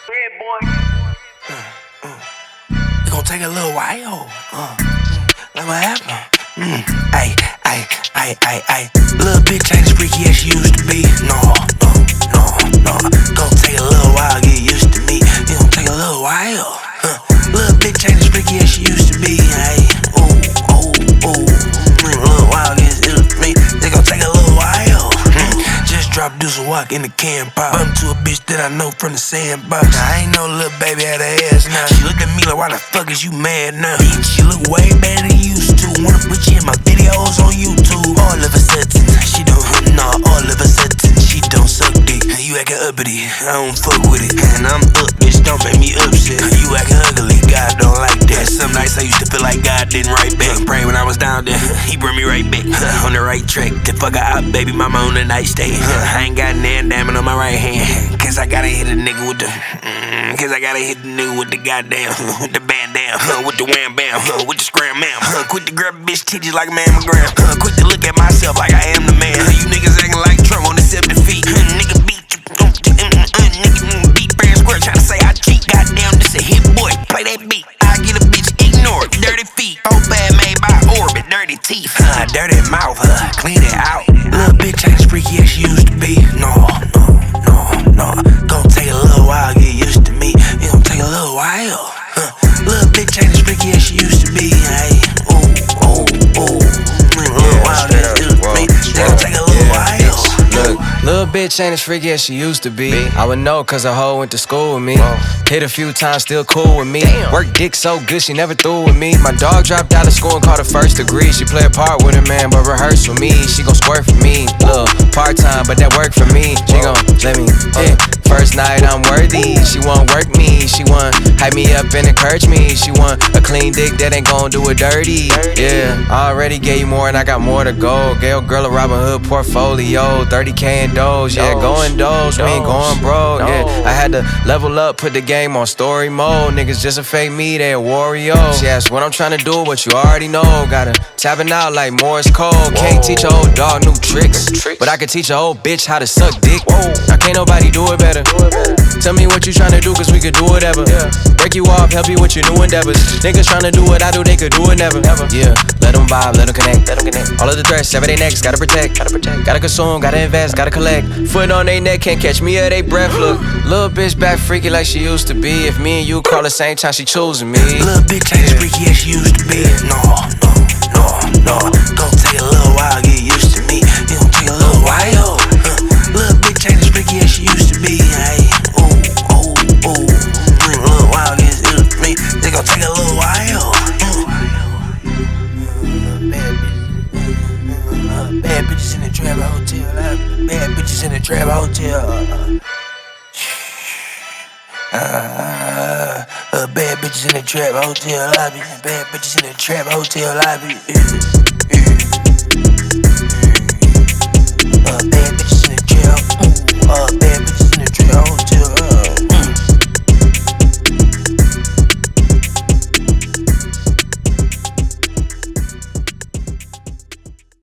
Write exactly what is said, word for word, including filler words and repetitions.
Yeah, boy. Uh, uh. It's gonna take a little while. Uh, like what happened? Mm. Ay, ay, ay, ay, ay. Little bitch ain't as freaky as she used to be. No, no, no, no. Gonna take a little while to get used to me. It's gonna take a little while. Uh, little bitch ain't as freaky as she used to be. Ay, ooh, ooh, ooh. Mm, a little while to get used to me. It's gonna take a little while. Mm. Just drop deuce and walk in the can pop. Bump to a bitch that I know from the sandbox. Now, I ain't no little baby had her ass now. She looked at me like, why the fuck is you mad now? Bitch, you look way better than you used to. Wanna put you in my videos on YouTube. All of a sudden, she don't, nah, all of a sudden, she don't suck dick. You actin' uppity, I don't fuck with it. And I'm up, bitch, don't make me upset. You actin' ugly, God don't like that. Some nights I used to feel like God didn't write back. Pray when I was down there, he bring me right back. On the right track, to fuck her out, baby mama on the nightstand. I ain't got nan damn on my right hand. Cause I gotta hit a nigga with the, mm, cause I gotta hit the nigga with the goddamn, with the bandana, uh, with the wham bam, uh, with the scram mam. Uh, quick to grab a bitch titties like a mammogram. Uh, quick to look at myself like I am the man. Uh, you niggas acting like Trump on the seventy feet. Uh, nigga beat you, uh, uh, uh, nigga beat fair square tryna say I cheat. Goddamn, this a hit boy, play that beat. I get a bitch ignored, dirty feet. Oh bad made by Orbit, dirty teeth. Uh, dirty mouth, uh, clean it out. Little bitch ain't as freaky as she used to be. No, no, no, no. Gonna take a little while to get used to me. It gonna take a little while. Huh. Little bitch ain't as freaky as she used to be. Hey, ooh, ooh, ooh. A little while to get used to me. It gonna take a little while. Look, little bitch ain't as freaky as she used to be. I would know cause her hoe went to school with me. Hit a few times, still cool with me. Work dick so good, she never threw with me. My dog dropped out of school and caught her first degree. She play a part with her man, but rehearse with me. She gon' squirt for me. Look, part-time, but that work for me. She gon' let me hit. First night I'm worthy. She won't work me. She want hype me up and encourage me. She want a clean dick that ain't gon' do it dirty. Yeah, I already gave you more and I got more to go. Gave a girl a Robin Hood portfolio. thirty K in doors, yeah, going dose. We ain't going broke, yeah. I had to level up, put the game on story mode. Niggas just a fake me, they a Wario. She asked what I'm tryna do, what you already know. Gotta tapping out like Morse code. Can't teach a old dog new tricks, but I can teach a old bitch how to suck dick. Now can't nobody do it better. Tell me what you tryna do, cause we could do whatever. Break you off, help you with your new endeavors. Niggas tryna do what I do, they could do it never. Yeah, let them vibe, let them connect. All of the threats, sever they necks, gotta protect. Gotta consume, gotta invest, gotta collect. Foot on they neck, can't catch me or they breath. Look, little bitch back freaky like she used to be. If me and you call the same time, she choosing me. Little bitch ain't as freaky as she used to be. No, no, no, no. Gonna take a little while to get used to me. It gon' take a little while. Huh. Little bitch ain't as freaky as she used to be. Hey, ooh, ooh, ooh. A little while to get used to me. It gon' take a little while. Mm. Bad bitches in the trap hotel. Bad bitches in the trap hotel. Uh, uh, bad bitches in the trap hotel lobby. Bad bitches in the trap hotel lobby. Uh, uh, bad